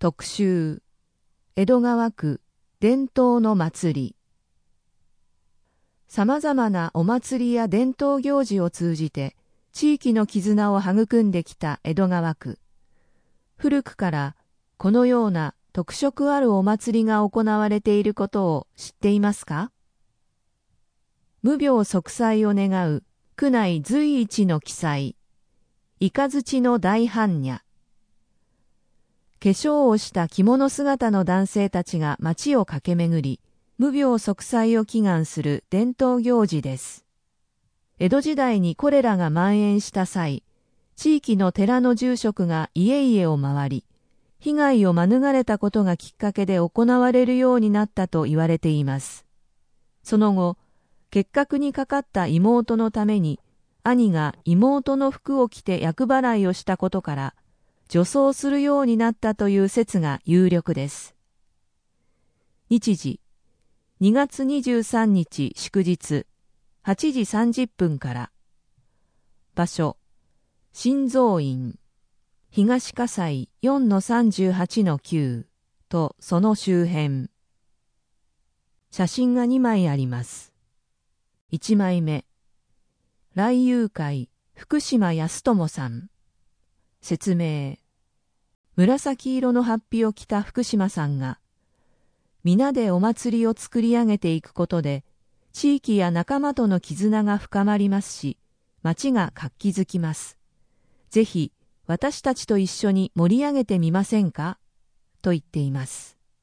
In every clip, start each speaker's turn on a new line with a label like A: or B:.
A: 特集、江戸川区伝統の祭り。さまざまなお祭りや伝統行事を通じて地域の絆を育んできた江戸川区。古くからこのような特色あるお祭りが行われていることを知っていますか？無病息災を願う区内随一の奇祭、雷の大般若。化粧をした着物姿の男性たちが街を駆け巡り、無病息災を祈願する伝統行事です。江戸時代にコレラが蔓延した際、地域の寺の住職が家々を回り、被害を免れたことがきっかけで行われるようになったと言われています。その後、結核にかかった妹のために、兄が妹の服を着て厄払いをしたことから、女装するようになったという説が有力です。日時、2月23日祝日、8時30分から。場所、新蔵院、東葛西 4-38-9 とその周辺。写真が2枚あります。1枚目、来遊会福島康友さん。説明。紫色の法被を着た福島さんが、皆でお祭りを作り上げていくことで、地域や仲間との絆が深まりますし、町が活気づきます。ぜひ、私たちと一緒に盛り上げてみませんかと言っています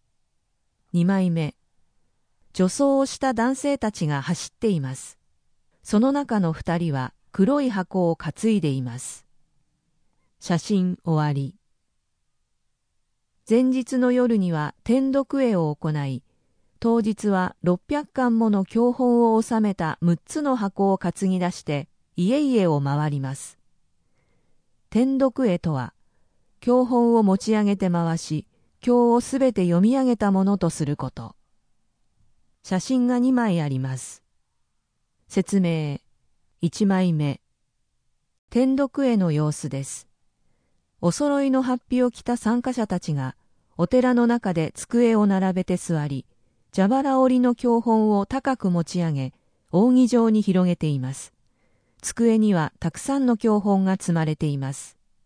A: 。2枚目、女装をした男性たちが走っています。その中の2人は黒い箱を担いでいます。写真終わり。前日の夜には天読会を行い、当日は600巻もの経本を収めた6つの箱を担ぎ出して家々を回ります。天読会とは、経本を持ち上げて回し、経をすべて読み上げたものとすること。写真が2枚あります。説明。1枚目。天読会の様子です。お揃いの法被を着た参加者たちが、お寺の中で机を並べて座り、蛇腹折りの経本を高く持ち上げ、扇状に広げています。机にはたくさんの経本が積まれています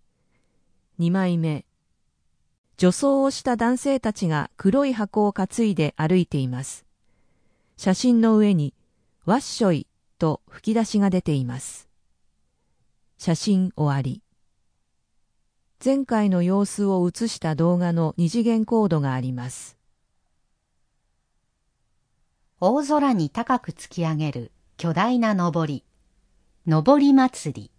A: 。2枚目。女装をした男性たちが黒い箱を担いで歩いています。写真の上に、わっしょいと吹き出しが出ています。写真終わり。前回の様子を映した動画の二次元コードがあります。
B: 大空に高く突き上げる巨大なのり祭り。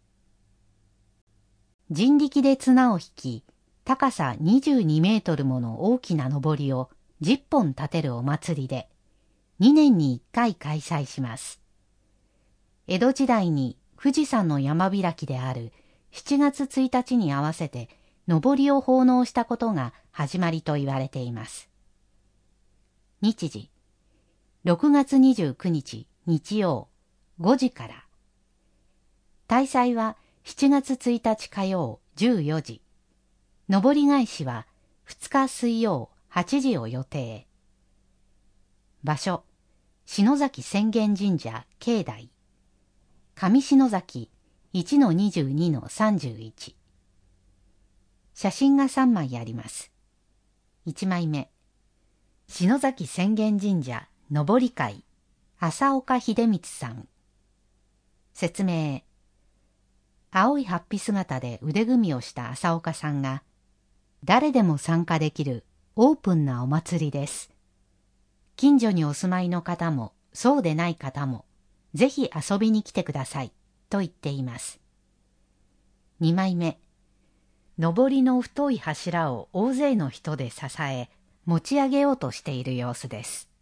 B: 人力で綱を引き、高さ22メートルもの大きなのりを10本立てるお祭りで、2年に1回開催します。江戸時代に富士山の山開きである7月1日に合わせてのりを奉納したことが始まりと言われています。日時、6月29日日曜5時から。大祭は7月1日火曜14時。上り返しは2日水曜8時を予定。場所、篠崎浅間神社境内。上篠崎 1-22-31。写真が3枚あります。1枚目。篠崎浅間神社上り会、浅岡秀光さん。説明。青い法被姿で腕組みをした浅岡さんが、誰でも参加できるオープンなお祭りです。近所にお住まいの方も、そうでない方も、ぜひ遊びに来てください、と言っています。2枚目。のりの太い柱を大勢の人で支え、持ち上げようとしている様子です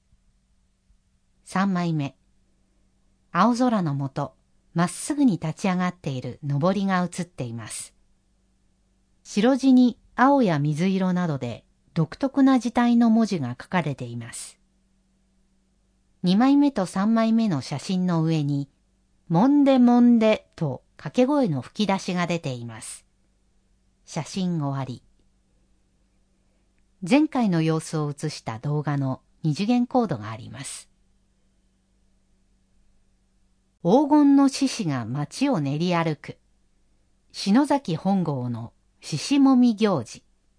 B: 。3枚目。青空の下、まっすぐに立ち上がっているのりが映っています。白地に青や水色などで独特な字体の文字が書かれています。2枚目と3枚目の写真の上に、もんでもんでと掛け声の吹き出しが出ています。写真終わり。 前回の様子を映した動画の二次元コードがあります。黄金の獅子が街を練り歩く。篠崎本郷の獅子もみ行事。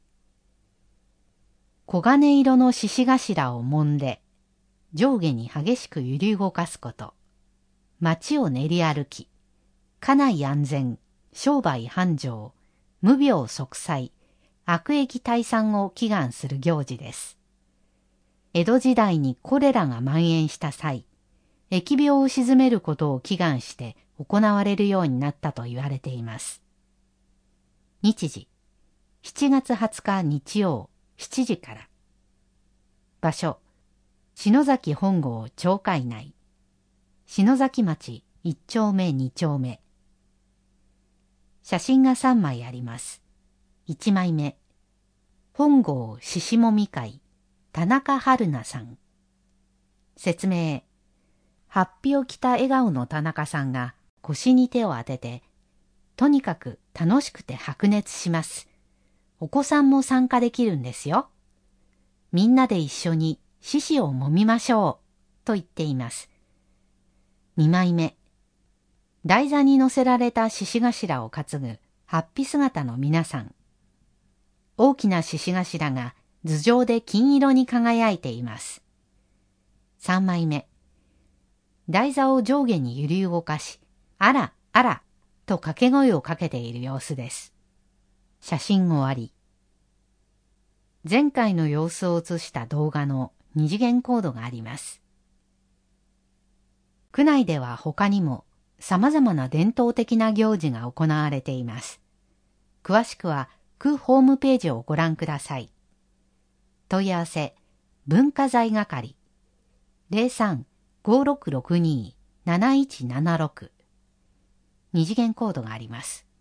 B: 黄金色の獅子頭を揉んで、上下に激しく揺り動かすこと。街を練り歩き、家内安全、商売繁盛、無病息災、悪疫退散を祈願する行事です。江戸時代にコレラが蔓延した際、疫病を鎮めることを祈願して行われるようになったと言われています。日時、7月20日日曜7時から。場所、篠崎本郷町会内。篠崎町1丁目2丁目。写真が3枚あります。1枚目、本郷獅子もみ会、田中春菜さん。説明、法被を着た笑顔の田中さんが腰に手を当てて、とにかく楽しくて白熱します。お子さんも参加できるんですよ。みんなで一緒に獅子を揉みましょう、と言っています。2枚目、台座に乗せられた獅子頭を担ぐ法被姿の皆さん。大きな獅子頭が頭上で金色に輝いています。3枚目、台座を上下に揺り動かし、あら、あら、と掛け声をかけている様子です。写真終わり。前回の様子を映した動画の二次元コードがあります。区内では他にも様々な伝統的な行事が行われています。詳しくは区ホームページをご覧ください。問い合わせ、文化財係 03-5662-7176 二次元コードがあります。